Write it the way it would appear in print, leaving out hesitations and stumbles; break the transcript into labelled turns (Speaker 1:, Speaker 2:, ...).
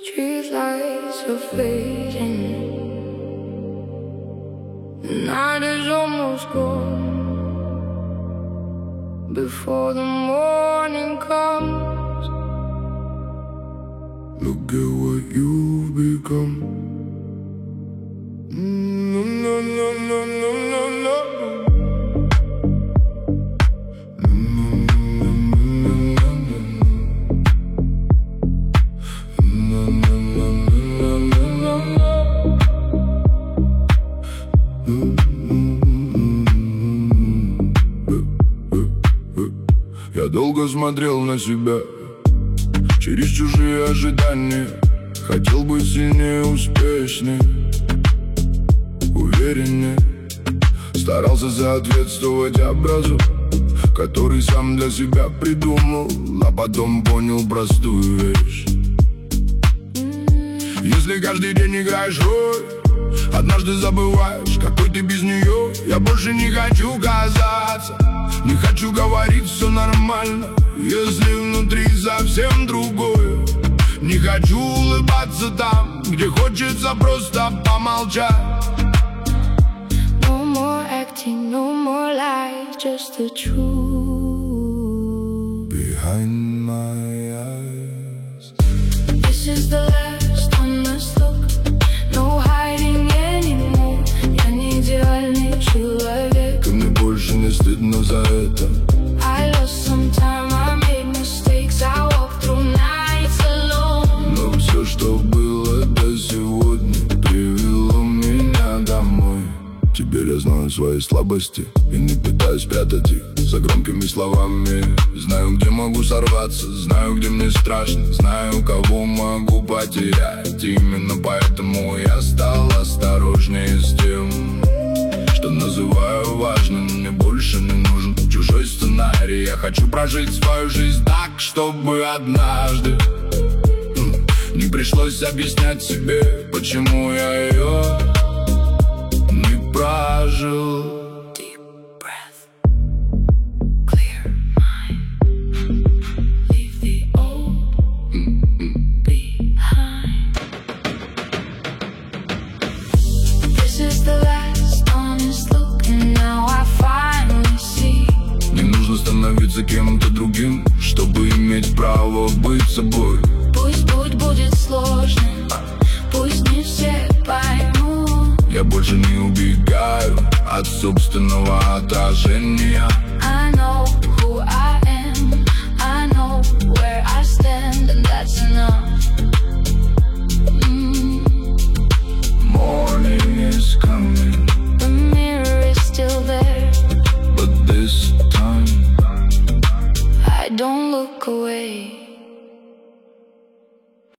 Speaker 1: Street lights are fading, the night is almost gone. Before the morning comes,
Speaker 2: look at what you've become. No, no, no, no, no, no, no. Я долго смотрел на себя через чужие ожидания. Хотел быть сильнее, успешнее, увереннее. Старался соответствовать образу, который сам для себя придумал, а потом понял простую вещь. Если каждый день играешь роль, однажды забываешь, какой ты без нее. Я больше не хочу казаться, не хочу говорить все нормально, если внутри совсем другое. Не хочу улыбаться там, где хочется просто помолчать.
Speaker 1: no more acting, no more lies, just the truth
Speaker 2: Behind my eyes.
Speaker 1: This is the last honest look, no hiding anymore. Я не идеальный человек,
Speaker 2: Ко мне больше не стыдно за это.
Speaker 1: I lost some time, I made mistakes, I walked through nights alone.
Speaker 2: Но все, что было до сегодня, привело меня домой. Теперь я знаю свои слабости и не пытаюсь прятать их за громкими словами. Знаю, где могу сорваться, знаю, где мне страшно, знаю, кого могу потерять. Именно поэтому я стал осторожнее с тем, что называю важным. Мне больше не нужен чужой сценарий. Я хочу прожить свою жизнь так, чтобы однажды не пришлось объяснять себе, почему я ее не прожил.
Speaker 1: Deep breath, clear mind, leave the old behind. This is the last honest look, and now I finally see.
Speaker 2: Не нужно становиться кем-то другим, чтобы иметь право быть собой.
Speaker 1: Пусть путь будет сложным, пусть не все поймут.
Speaker 2: Я больше не убегаю от собственного отражения.
Speaker 1: I know who I am, I know where I stand, and that's enough.
Speaker 2: Morning is coming,
Speaker 1: The mirror is still there,
Speaker 2: but this time
Speaker 1: I don't look away.